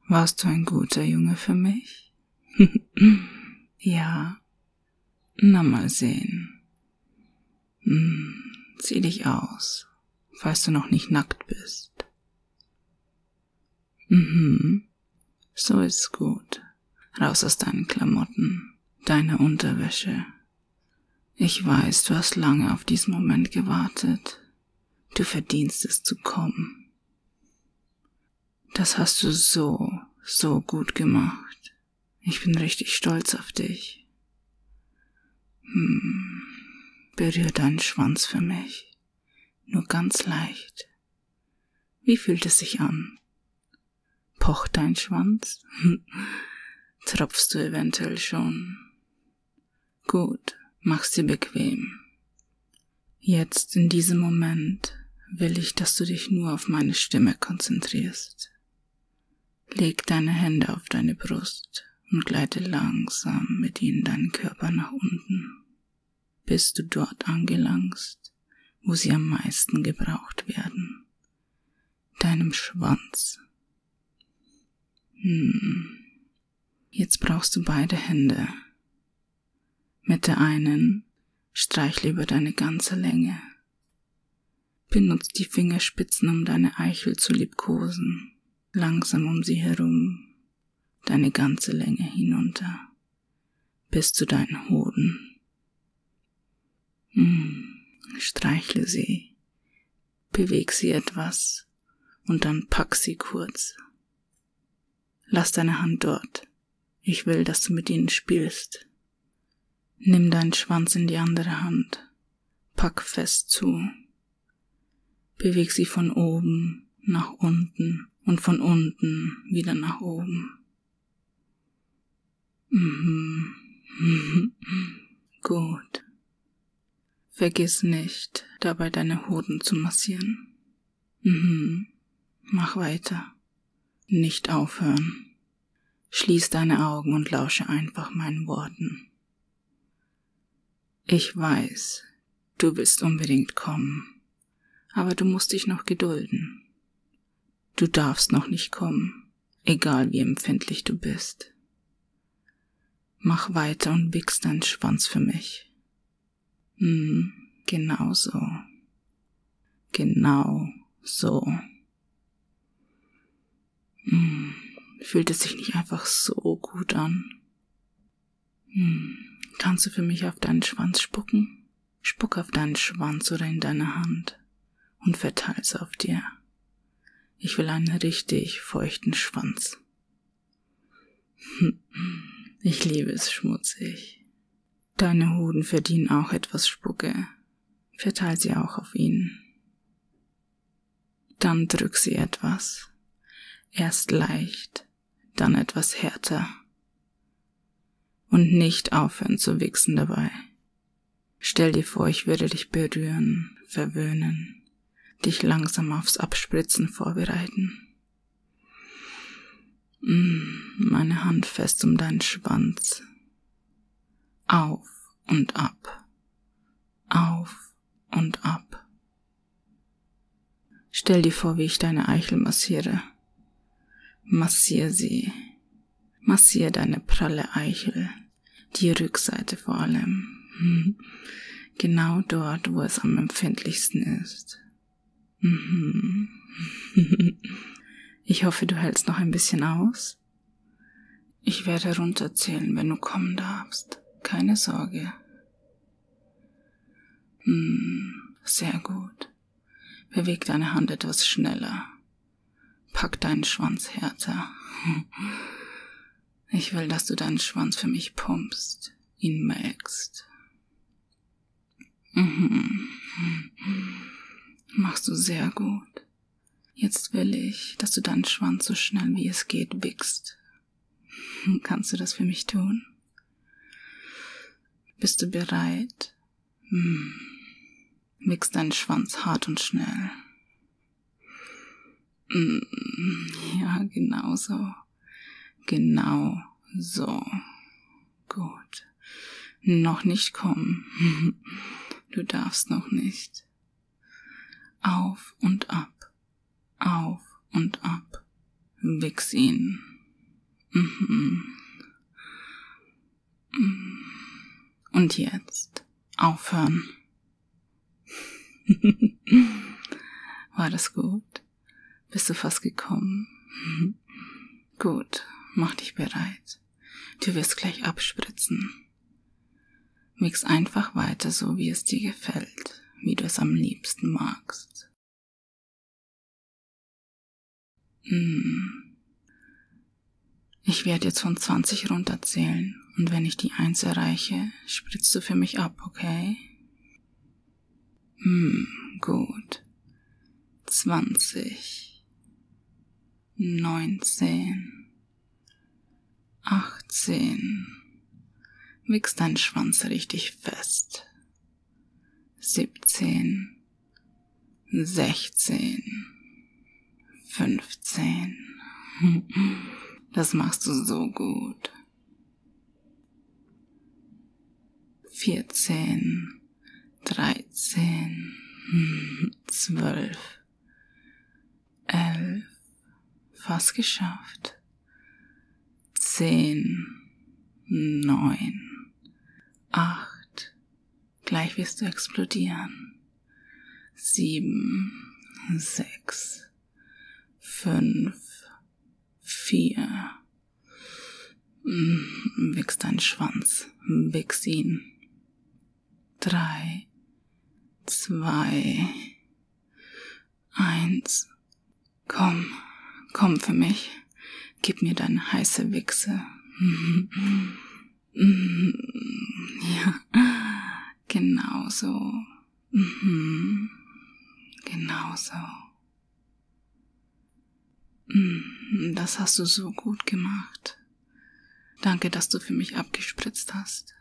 Warst du ein guter Junge für mich? Ja, na mal sehen. Zieh dich aus, falls du noch nicht nackt bist. So ist's gut. Raus aus deinen Klamotten, deiner Unterwäsche. Ich weiß, du hast lange auf diesen Moment gewartet. Du verdienst es zu kommen. Das hast du so gut gemacht. Ich bin richtig stolz auf dich. Berühr deinen Schwanz für mich. Nur ganz leicht. Wie fühlt es sich an? Pocht dein Schwanz? Tropfst du eventuell schon? Gut, mach's dir bequem. Jetzt in diesem Moment will ich, dass du dich nur auf meine Stimme konzentrierst. Leg deine Hände auf deine Brust und gleite langsam mit ihnen deinen Körper nach unten, bis du dort angelangst, wo sie am meisten gebraucht werden. Deinem Schwanz. Jetzt brauchst du beide Hände. Mit der einen streichle über deine ganze Länge. Benutz die Fingerspitzen, um deine Eichel zu liebkosen. Langsam um sie herum, deine ganze Länge hinunter, bis zu deinen Hoden. Streichle sie, beweg sie etwas und dann pack sie kurz. Lass deine Hand dort. Ich will, dass du mit ihnen spielst. Nimm deinen Schwanz in die andere Hand. Pack fest zu. Beweg sie von oben nach unten und von unten wieder nach oben. Gut. Vergiss nicht, dabei deine Hoden zu massieren. Mach weiter. Nicht aufhören. Schließ deine Augen und lausche einfach meinen Worten. Ich weiß, du willst unbedingt kommen, aber du musst dich noch gedulden. Du darfst noch nicht kommen, egal wie empfindlich du bist. Mach weiter und wichs deinen Schwanz für mich. Genau so. Genau so. Fühlt es sich nicht einfach so gut an? Kannst du für mich auf deinen Schwanz spucken? Spuck auf deinen Schwanz oder in deine Hand und verteil's auf dir. Ich will einen richtig feuchten Schwanz. Ich liebe es schmutzig. Deine Hoden verdienen auch etwas Spucke. Verteil sie auch auf ihnen. Dann drück sie etwas. Erst leicht, dann etwas härter. Und nicht aufhören zu wichsen dabei. Stell dir vor, ich würde dich berühren, verwöhnen, dich langsam aufs Abspritzen vorbereiten. Meine Hand fest um deinen Schwanz. Auf und ab. Auf und ab. Stell dir vor, wie ich deine Eichel massiere. Massier sie. Massier deine pralle Eichel. Die Rückseite vor allem. Genau dort, wo es am empfindlichsten ist. Ich hoffe, du hältst noch ein bisschen aus. Ich werde runterzählen, wenn du kommen darfst. Keine Sorge. Sehr gut. Beweg deine Hand etwas schneller. Pack deinen Schwanz härter. Ich will, dass du deinen Schwanz für mich pumpst, ihn melkst. Machst du sehr gut. Jetzt will ich, dass du deinen Schwanz so schnell wie es geht wichst. Kannst du das für mich tun? Bist du bereit? Wichs deinen Schwanz hart und schnell. Ja, genau so. Genau so. Gut. Noch nicht kommen. Du darfst noch nicht. Auf und ab. Auf und ab. Wichs ihn. Und jetzt aufhören. War das gut? Bist du fast gekommen? Gut, mach dich bereit. Du wirst gleich abspritzen. Mix einfach weiter so, wie es dir gefällt, wie du es am liebsten magst. Ich werde jetzt von 20 runterzählen und wenn ich die 1 erreiche, spritzt du für mich ab, okay? Gut. 20, 19, 18. Wichs deinen Schwanz richtig fest. 17, 16, 15. Das machst du so gut. 14, 13, 12, 11. Fast geschafft. 10, 9, 8. Gleich wirst du explodieren. 7, 6, 5, 4. Wichs deinen Schwanz. Wichs ihn. 3, 2, 1. Komm für mich. Gib mir deine heiße Wichse. Ja, genau so. Genau so. Das hast du so gut gemacht. Danke, dass du für mich abgespritzt hast.